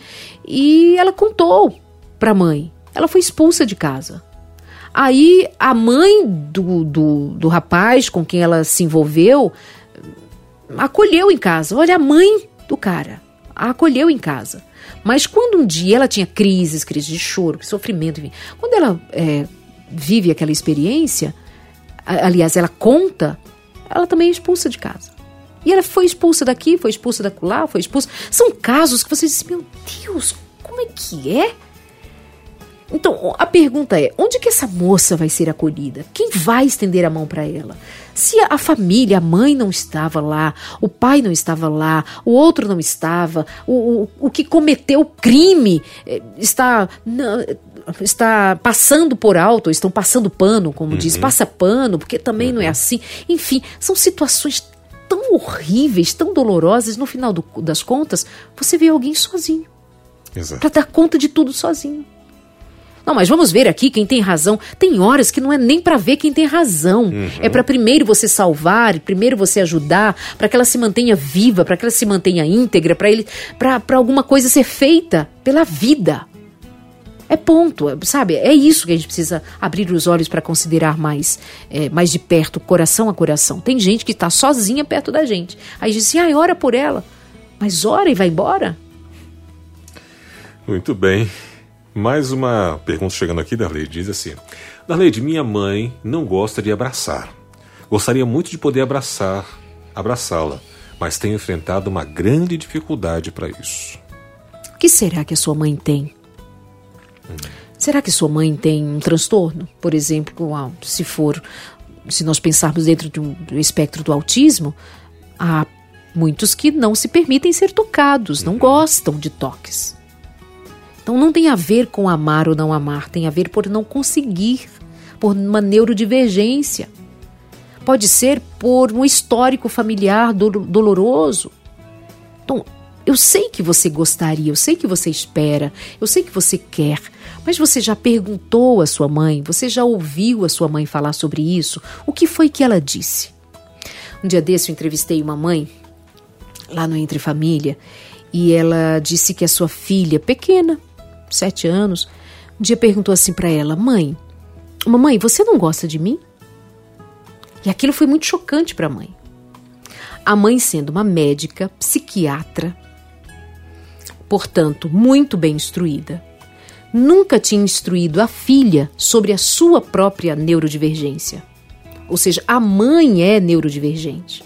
e ela contou para a mãe. Ela foi expulsa de casa. Aí a mãe do, do, do rapaz com quem ela se envolveu acolheu em casa. Olha, a mãe do cara a acolheu em casa. Mas quando um dia ela tinha crises, crises de choro, sofrimento, enfim, quando ela é, vive aquela experiência, aliás, ela conta, ela também é expulsa de casa. E ela foi expulsa daqui, foi expulsa da lá, foi expulsa... São casos que você diz, meu Deus, como é que é? Então, a pergunta é, onde que essa moça vai ser acolhida? Quem vai estender a mão para ela? Se a família, a mãe não estava lá, o pai não estava lá, o outro não estava, o, o, o que cometeu o crime está, não, está passando por alto, estão passando pano, como uhum. diz, passa pano, porque também uhum. não é assim. Enfim, são situações tão horríveis, tão dolorosas, no final do, das contas, você vê alguém sozinho. Exato. Para dar conta de tudo sozinho. Não, mas vamos ver aqui quem tem razão. Tem horas que não é nem para ver quem tem razão. Uhum. É para primeiro você salvar, primeiro você ajudar, para que ela se mantenha viva, para que ela se mantenha íntegra, para ele, para alguma coisa ser feita pela vida. É ponto, sabe? É isso que a gente precisa abrir os olhos para considerar mais, é, mais de perto, coração a coração. Tem gente que está sozinha perto da gente. Aí diz assim, ah, ora por ela. Mas ora e vai embora? Muito bem. Mais uma pergunta chegando aqui, Darleide, diz assim: Darleide, minha mãe não gosta de abraçar. Gostaria muito de poder abraçar, abraçá-la, mas tenho enfrentado uma grande dificuldade para isso. O que será que a sua mãe tem? Hum. Será que sua mãe tem um transtorno? Por exemplo, se for, se nós pensarmos dentro de um, do espectro do autismo, há muitos que não se permitem ser tocados, não uhum. gostam de toques. Então não tem a ver com amar ou não amar, tem a ver por não conseguir por uma neurodivergência. Pode ser por um histórico familiar do- doloroso. Então, eu sei que você gostaria, eu sei que você espera, eu sei que você quer, mas você já perguntou à sua mãe, você já ouviu a sua mãe falar sobre isso? O que foi que ela disse? Um dia desse eu entrevistei uma mãe, lá no Entre Família, e ela disse que a sua filha, pequena, sete anos, um dia perguntou assim para ela: mãe, mamãe, você não gosta de mim? E aquilo foi muito chocante para a mãe. A mãe, sendo uma médica, psiquiatra, portanto, muito bem instruída, nunca tinha instruído a filha sobre a sua própria neurodivergência. Ou seja, a mãe é neurodivergente.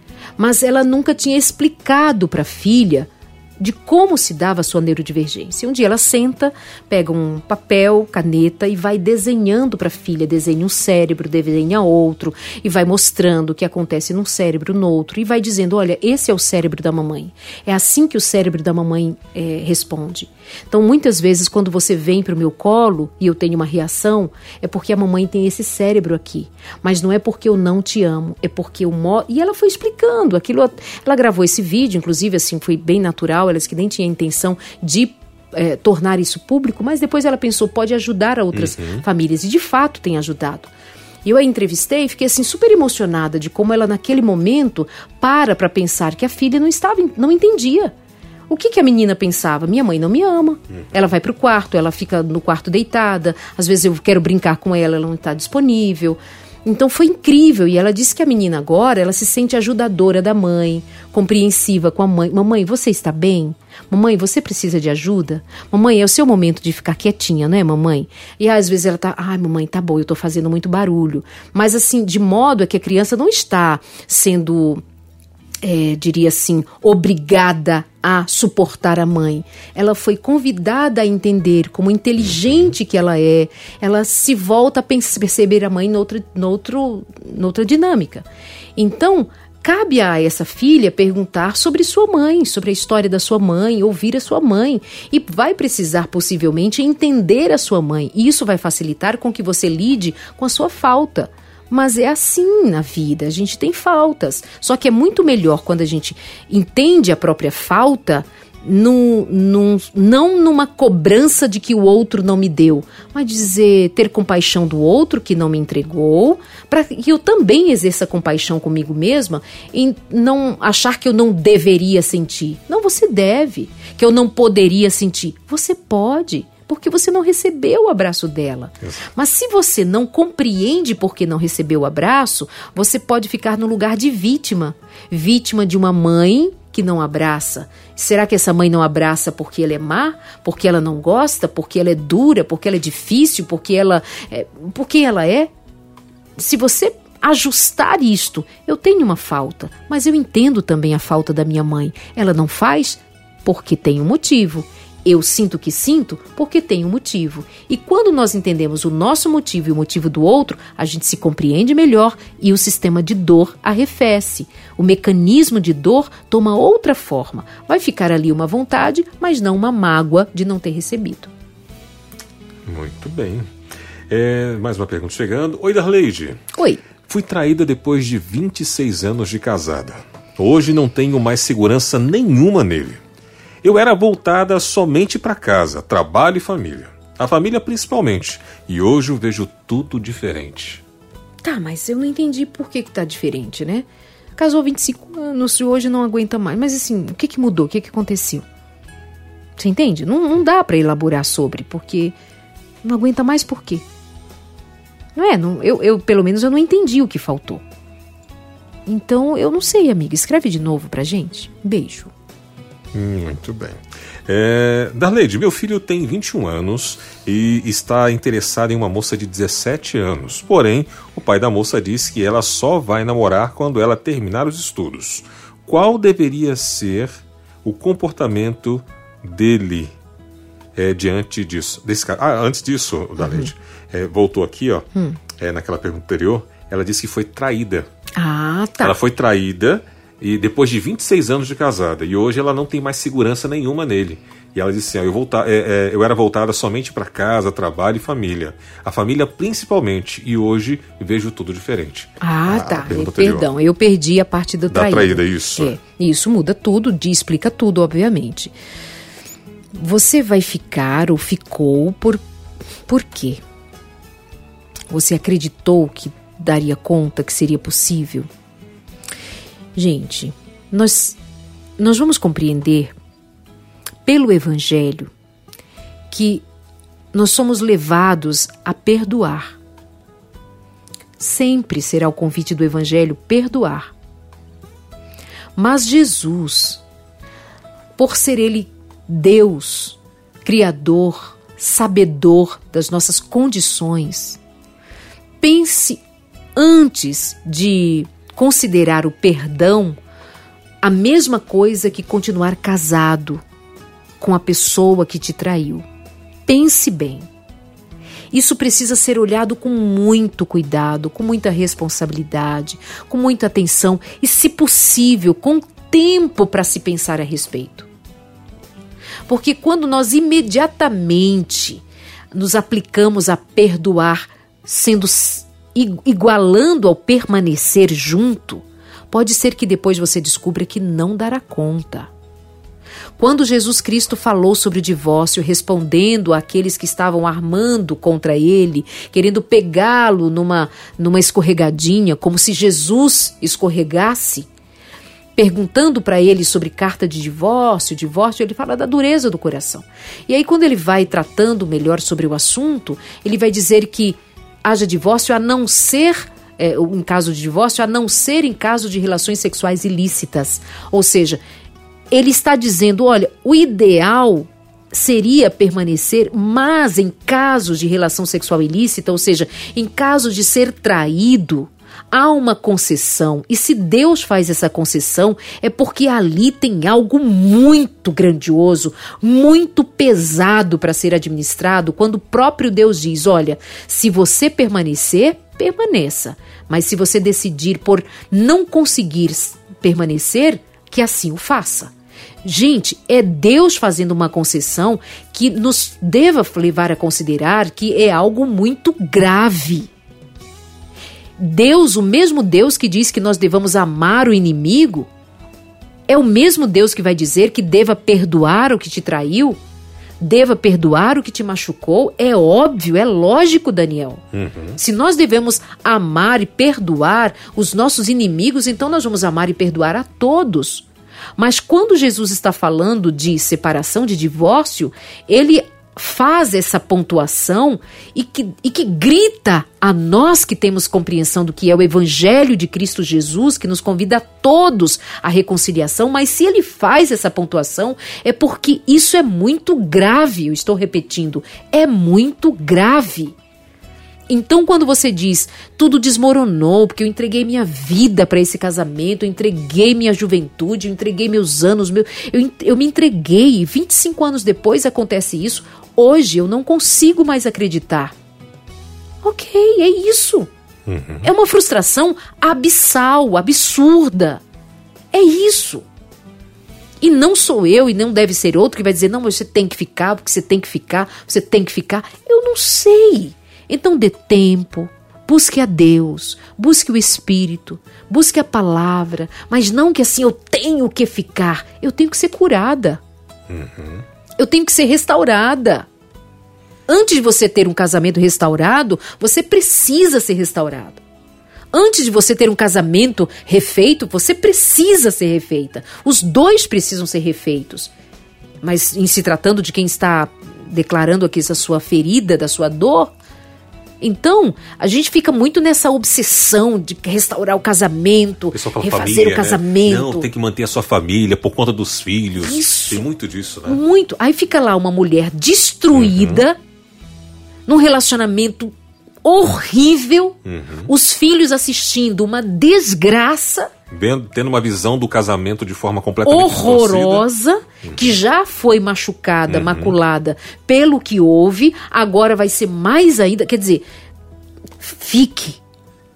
Mas ela nunca tinha explicado para a filha de como se dava a sua neurodivergência. Um dia ela senta, pega um papel, caneta e vai desenhando para a filha, desenha um cérebro, desenha outro e vai mostrando o que acontece num cérebro, no outro, e vai dizendo: olha, esse é o cérebro da mamãe. É assim que o cérebro da mamãe é, responde. Então, muitas vezes, quando você vem para o meu colo e eu tenho uma reação, é porque a mamãe tem esse cérebro aqui. Mas não é porque eu não te amo, é porque eu... Mo... E ela foi explicando aquilo. Ela gravou esse vídeo, inclusive, assim, foi bem natural. Ela disse que nem tinha intenção de é, tornar isso público, mas depois ela pensou, pode ajudar a outras uhum. famílias. E, de fato, tem ajudado. Eu a entrevistei e fiquei assim super emocionada de como ela, naquele momento, para para pensar que a filha não estava, não entendia. O que, que a menina pensava? Minha mãe não me ama. Uhum. Ela vai para o quarto, ela fica no quarto deitada. Às vezes eu quero brincar com ela, ela não está disponível. Então foi incrível. E ela disse que a menina agora, ela se sente ajudadora da mãe, compreensiva com a mãe. Mamãe, você está bem? Mamãe, você precisa de ajuda? Mamãe, é o seu momento de ficar quietinha, não é, mamãe? E às vezes ela tá, ai, mamãe, tá bom, eu tô fazendo muito barulho. Mas assim, de modo a que a criança não está sendo... É, diria assim, obrigada a suportar a mãe. Ela foi convidada a entender como inteligente que ela é. Ela se volta a perceber a mãe noutra, noutro, noutra dinâmica. Então, cabe a essa filha perguntar sobre sua mãe, sobre a história da sua mãe, ouvir a sua mãe. E vai precisar, possivelmente, entender a sua mãe. E isso vai facilitar com que você lide com a sua falta. Mas é assim na vida, a gente tem faltas. Só que é muito melhor quando a gente entende a própria falta, num, num, não numa cobrança de que o outro não me deu, mas dizer, ter compaixão do outro que não me entregou, para que eu também exerça compaixão comigo mesma e não achar que eu não deveria sentir. Não, você deve. Que eu não poderia sentir. Você pode. Porque você não recebeu o abraço dela. Exato. Mas se você não compreende porque não recebeu o abraço, você pode ficar no lugar de vítima. Vítima de uma mãe que não abraça. Será que essa mãe não abraça porque ela é má? Porque ela não gosta? Porque ela é dura? Porque ela é difícil? Porque ela é... Porque ela é? Se você ajustar isto, eu tenho uma falta, mas eu entendo também a falta da minha mãe. Ela não faz porque tem um motivo. Eu sinto que sinto porque tem um motivo. E quando nós entendemos o nosso motivo e o motivo do outro, a gente se compreende melhor e o sistema de dor arrefece. O mecanismo de dor toma outra forma. Vai ficar ali uma vontade, mas não uma mágoa de não ter recebido. Muito bem. É, mais uma pergunta chegando. Oi, Darleide. Oi. Fui traída depois de vinte e seis anos de casada. Hoje não tenho mais segurança nenhuma nele. Eu era voltada somente para casa, trabalho e família. A família principalmente. E hoje eu vejo tudo diferente. Tá, mas eu não entendi por que que tá diferente, né? Casou há vinte e cinco anos e hoje não aguenta mais. Mas assim, o que que mudou? O que que aconteceu? Você entende? Não, não dá para elaborar sobre, porque não aguenta mais por quê? Não é? Não, eu, eu, pelo menos, eu não entendi o que faltou. Então, eu não sei, amiga. Escreve de novo pra gente. Beijo. Muito bem. É, Darleide, meu filho tem vinte e um anos e está interessado em uma moça de dezessete anos. Porém, o pai da moça diz que ela só vai namorar quando ela terminar os estudos. Qual deveria ser o comportamento dele é, diante disso? Desse caso? Ah, antes disso, Darleide, uhum. é, voltou aqui, ó, hum. é, naquela pergunta anterior, ela disse que foi traída. Ah, tá. Ela foi traída e depois de vinte e seis anos de casada, e hoje ela não tem mais segurança nenhuma nele. E ela disse assim, eu, volta, é, é, eu era voltada somente para casa, trabalho e família. A família principalmente, e hoje vejo tudo diferente. Ah, ah tá, é, perdão, eu perdi a parte da traída. Da traída, isso. É, isso muda tudo, explica tudo, obviamente. Você vai ficar ou ficou por, por quê? Você acreditou que daria conta, que seria possível? Gente, nós, nós vamos compreender pelo Evangelho que nós somos levados a perdoar. Sempre será o convite do Evangelho perdoar. Mas Jesus, por ser Ele Deus, Criador, sabedor das nossas condições, pense antes de considerar o perdão a mesma coisa que continuar casado com a pessoa que te traiu. Pense bem. Isso precisa ser olhado com muito cuidado, com muita responsabilidade, com muita atenção e, se possível, com tempo para se pensar a respeito. Porque quando nós imediatamente nos aplicamos a perdoar, sendo igualando ao permanecer junto, pode ser que depois você descubra que não dará conta. Quando Jesus Cristo falou sobre o divórcio, respondendo àqueles que estavam armando contra ele, querendo pegá-lo numa, numa escorregadinha, como se Jesus escorregasse, perguntando para ele sobre carta de divórcio, divórcio, ele fala da dureza do coração. E aí quando ele vai tratando melhor sobre o assunto, ele vai dizer que haja divórcio a não ser, é, em caso de divórcio, a não ser em caso de relações sexuais ilícitas. Ou seja, ele está dizendo, olha, o ideal seria permanecer, mas em casos de relação sexual ilícita, ou seja, em caso de ser traído, há uma concessão. E se Deus faz essa concessão, é porque ali tem algo muito grandioso, muito pesado para ser administrado, quando o próprio Deus diz, olha, se você permanecer, permaneça. Mas se você decidir por não conseguir permanecer, que assim o faça. Gente, é Deus fazendo uma concessão que nos deva levar a considerar que é algo muito grave. Deus, o mesmo Deus que diz que nós devamos amar o inimigo, é o mesmo Deus que vai dizer que deva perdoar o que te traiu, deva perdoar o que te machucou. É óbvio, é lógico, Daniel. Uhum. Se nós devemos amar e perdoar os nossos inimigos, então nós vamos amar e perdoar a todos. Mas quando Jesus está falando de separação, de divórcio, ele faz essa pontuação e que, e que grita a nós que temos compreensão do que é o Evangelho de Cristo Jesus, que nos convida a todos à reconciliação, mas se ele faz essa pontuação é porque isso é muito grave, eu estou repetindo, é muito grave. Então, quando você diz, tudo desmoronou, porque eu entreguei minha vida para esse casamento, eu entreguei minha juventude, eu entreguei meus anos, meu, eu, eu me entreguei, e vinte e cinco anos depois acontece isso, hoje eu não consigo mais acreditar. Ok, é isso. Uhum. É uma frustração abissal, absurda. É isso. E não sou eu, e não deve ser outro que vai dizer, não, você tem que ficar, porque você tem que ficar, você tem que ficar. Eu não sei. Então dê tempo, busque a Deus, busque o Espírito, busque a palavra, mas não que assim eu tenho que ficar, eu tenho que ser curada, uhum. eu tenho que ser restaurada. Antes de você ter um casamento restaurado, você precisa ser restaurado. Antes de você ter um casamento refeito, você precisa ser refeita. Os dois precisam ser refeitos. Mas em se tratando de quem está declarando aqui essa sua ferida, da sua dor, então, a gente fica muito nessa obsessão de restaurar o casamento, fala, refazer família, o casamento. Né? Não, tem que manter a sua família por conta dos filhos. Isso. Tem muito disso, né? Muito. Aí fica lá uma mulher destruída, uhum. num relacionamento horrível, uhum. os filhos assistindo uma desgraça, Vendo, tendo uma visão do casamento de forma completamente horrorosa, uhum. que já foi machucada, uhum. maculada pelo que houve, agora vai ser mais ainda. Quer dizer, fique,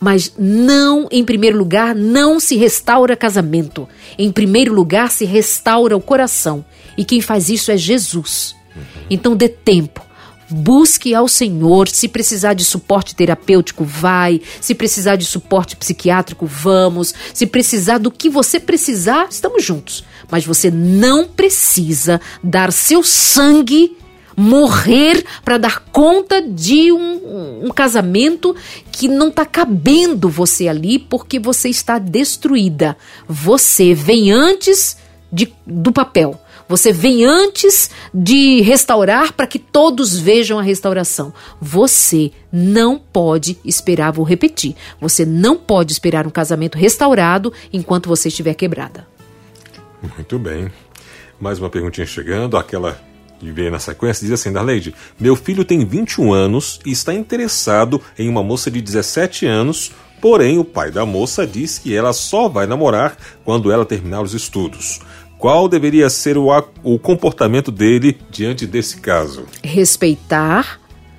Mas não, em primeiro lugar, não se restaura casamento. Em primeiro lugar, se restaura o coração. E quem faz isso é Jesus. Então dê tempo. Busque ao Senhor. Se precisar de suporte terapêutico, vai. Se precisar de suporte psiquiátrico, vamos. Se precisar do que você precisar, estamos juntos. Mas você não precisa dar seu sangue, morrer para dar conta de um, um casamento que não está cabendo você ali, porque você está destruída. Você vem antes de, do papel. Você vem antes de restaurar para que todos vejam a restauração. Você não pode esperar, vou repetir, você não pode esperar um casamento restaurado enquanto você estiver quebrada. Muito bem. Mais uma perguntinha chegando, aquela que vem na sequência, diz assim: Darleide, meu filho tem vinte e um anos e está interessado em uma moça de dezessete anos, porém o pai da moça diz que ela só vai namorar quando ela terminar os estudos. Qual deveria ser o, o comportamento dele diante desse caso? Respeitar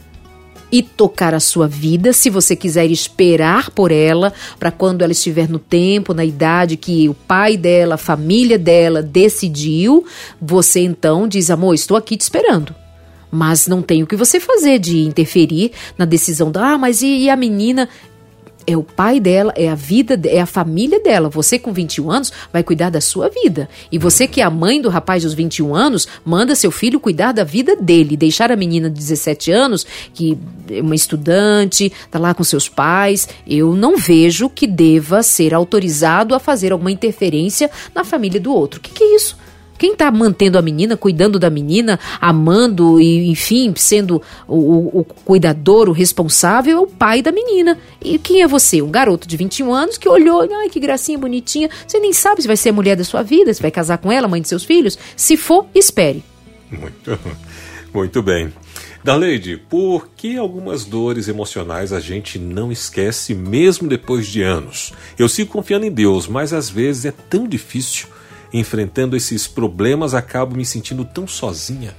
e tocar a sua vida, se você quiser esperar por ela, para quando ela estiver no tempo, na idade que o pai dela, a família dela decidiu, você então diz: amor, estou aqui te esperando. Mas não tem o que você fazer de interferir na decisão da, ah, mas e, e a menina? É o pai dela, é a vida, é a família dela. Você com vinte e um anos vai cuidar da sua vida. E você que é a mãe do rapaz dos vinte e um anos, manda seu filho cuidar da vida dele. Deixar a menina de dezessete anos, que é uma estudante, tá lá com seus pais. Eu não vejo que deva ser autorizado a fazer alguma interferência na família do outro. O que, que é isso? Quem está mantendo a menina, cuidando da menina, amando e, enfim, sendo o, o, o cuidador, o responsável, é o pai da menina. E quem é você? Um garoto de vinte e um anos que olhou, ai, que gracinha bonitinha. Você nem sabe se vai ser a mulher da sua vida, se vai casar com ela, mãe de seus filhos. Se for, espere. Muito, muito bem. Darleide, por que algumas dores emocionais a gente não esquece mesmo depois de anos? Eu sigo confiando em Deus, mas às vezes é tão difícil. Enfrentando esses problemas, acabo me sentindo tão sozinha.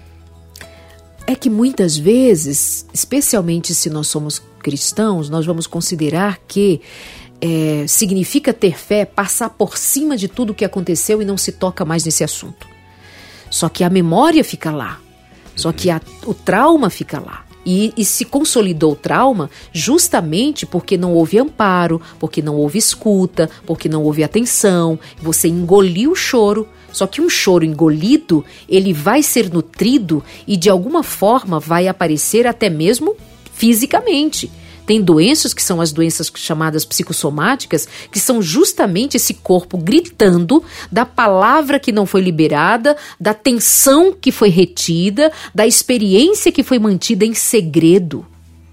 É que muitas vezes, especialmente se nós somos cristãos, nós vamos considerar que é, significa ter fé, passar por cima de tudo o que aconteceu e não se toca mais nesse assunto. Só que a memória fica lá. Só que a, o trauma fica lá. E, e se consolidou o trauma justamente porque não houve amparo, porque não houve escuta, porque não houve atenção. Você engoliu o choro. Só que um choro engolido, ele vai ser nutrido e de alguma forma vai aparecer até mesmo fisicamente. Tem doenças que são as doenças chamadas psicossomáticas, que são justamente esse corpo gritando da palavra que não foi liberada, da tensão que foi retida, da experiência que foi mantida em segredo.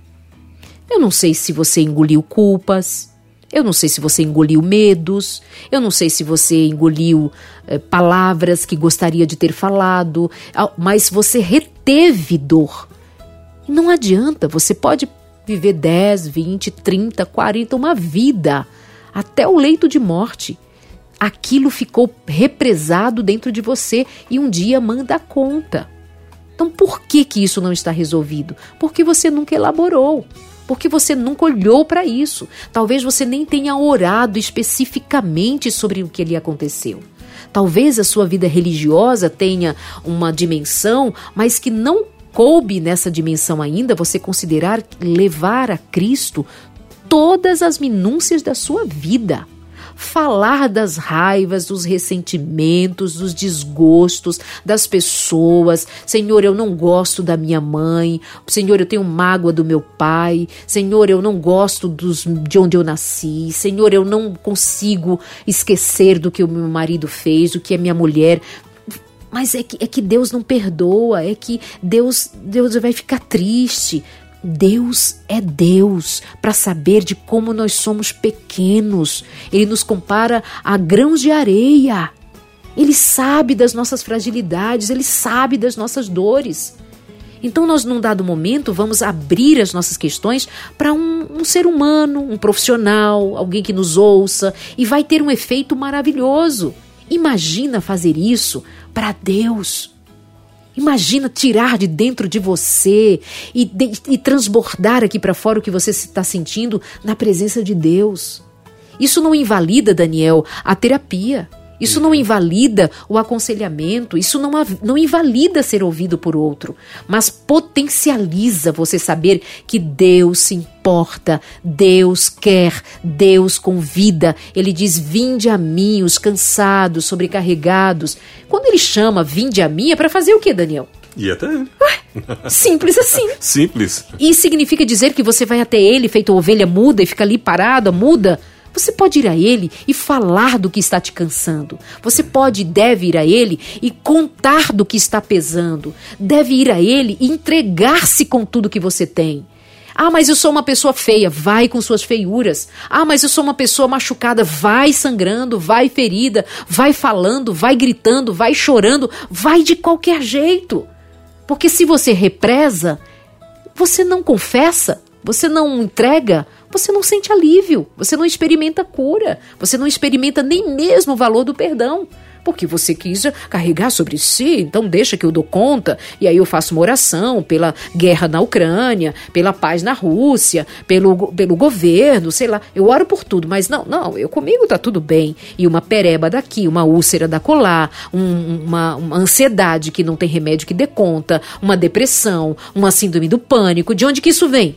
Eu não sei se você engoliu culpas, eu não sei se você engoliu medos, eu não sei se você engoliu eh, palavras que gostaria de ter falado, mas você reteve dor. E não adianta, você pode viver dez, vinte, trinta, quarenta, uma vida, até o leito de morte. Aquilo ficou represado dentro de você e um dia manda a conta. Então por que que isso não está resolvido? Porque você nunca elaborou, porque você nunca olhou para isso. Talvez você nem tenha orado especificamente sobre o que lhe aconteceu. Talvez a sua vida religiosa tenha uma dimensão, mas que não coube nessa dimensão ainda você considerar levar a Cristo todas as minúcias da sua vida. Falar das raivas, dos ressentimentos, dos desgostos das pessoas. Senhor, eu não gosto da minha mãe. Senhor, eu tenho mágoa do meu pai. Senhor, eu não gosto dos, de onde eu nasci. Senhor, eu não consigo esquecer do que o meu marido fez, do que a minha mulher. Mas é que, é que Deus não perdoa, é que Deus, Deus vai ficar triste. Deus é Deus para saber de como nós somos pequenos. Ele nos compara a grãos de areia. Ele sabe das nossas fragilidades, Ele sabe das nossas dores. Então nós, num dado momento, vamos abrir as nossas questões para um, um ser humano, um profissional, alguém que nos ouça, e vai ter um efeito maravilhoso. Imagina fazer isso para Deus. Imagina tirar de dentro de você e, de, e transbordar aqui para fora o que você está sentindo na presença de Deus. Isso não invalida, Daniel, a terapia. Isso não invalida o aconselhamento, isso não, não invalida ser ouvido por outro, mas potencializa você saber que Deus se importa, Deus quer, Deus convida. Ele diz, vinde a mim, os cansados, sobrecarregados. Quando ele chama, vinde a mim, é para fazer o quê, Daniel? E até ele. Ué, simples assim. Simples. E significa dizer que você vai até ele, feito ovelha muda, e fica ali parada, muda? Você pode ir a ele e falar do que está te cansando. Você pode e deve ir a ele e contar do que está pesando. Deve ir a ele e entregar-se com tudo que você tem. Ah, mas eu sou uma pessoa feia. Vai com suas feiuras. Ah, mas eu sou uma pessoa machucada. Vai sangrando, vai ferida, vai falando, vai gritando, vai chorando. Vai de qualquer jeito. Porque se você represa, você não confessa, você não entrega, você não sente alívio, você não experimenta cura, você não experimenta nem mesmo o valor do perdão. Porque você quis carregar sobre si, então deixa que eu dou conta, e aí eu faço uma oração pela guerra na Ucrânia, pela paz na Rússia, pelo, pelo governo, sei lá, eu oro por tudo, mas não, não, eu comigo tá tudo bem. E uma pereba daqui, uma úlcera da colar, um, uma, uma ansiedade que não tem remédio que dê conta, uma depressão, uma síndrome do pânico, de onde que isso vem?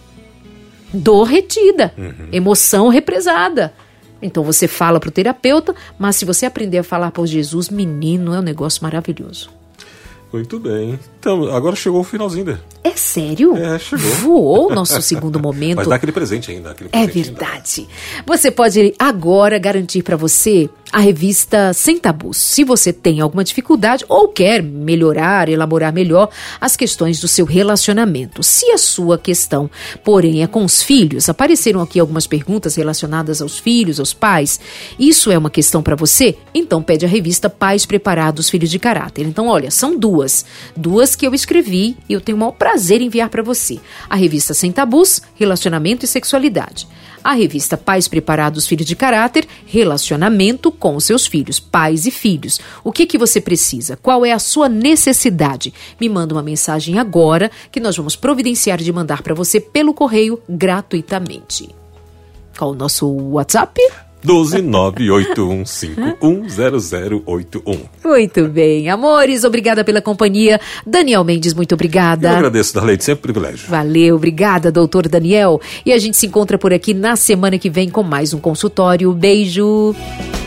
Dor retida, uhum. Emoção represada. Então você fala para o terapeuta, mas se você aprender a falar por Jesus, menino, é um negócio maravilhoso. Muito bem. Então, agora chegou o finalzinho dele. É sério? É, chegou. Voou o nosso segundo momento. Mas dá aquele presente ainda. Aquele é presente verdade. Ainda. Você pode agora garantir para você a revista Sem Tabus. Se você tem alguma dificuldade ou quer melhorar, elaborar melhor as questões do seu relacionamento. Se a sua questão, porém, é com os filhos, apareceram aqui algumas perguntas relacionadas aos filhos, aos pais. Isso é uma questão para você? Então pede a revista Pais Preparados, Filhos de Caráter. Então, olha, são duas. Duas que eu escrevi e eu tenho o maior prazer em enviar para você. A revista Sem Tabus, Relacionamento e Sexualidade. A revista Pais Preparados, Filhos de Caráter, Relacionamento com os seus filhos, pais e filhos. O que que você precisa? Qual é a sua necessidade? Me manda uma mensagem agora que nós vamos providenciar de mandar para você pelo correio gratuitamente. Qual o nosso WhatsApp? doze nove oito um cinco um zero zero oito um. Muito bem, amores, obrigada pela companhia. Daniel Mendes, muito obrigada. Eu agradeço, Darleide, sempre um privilégio. Valeu, obrigada, doutor Daniel. E a gente se encontra por aqui na semana que vem com mais um consultório. Beijo.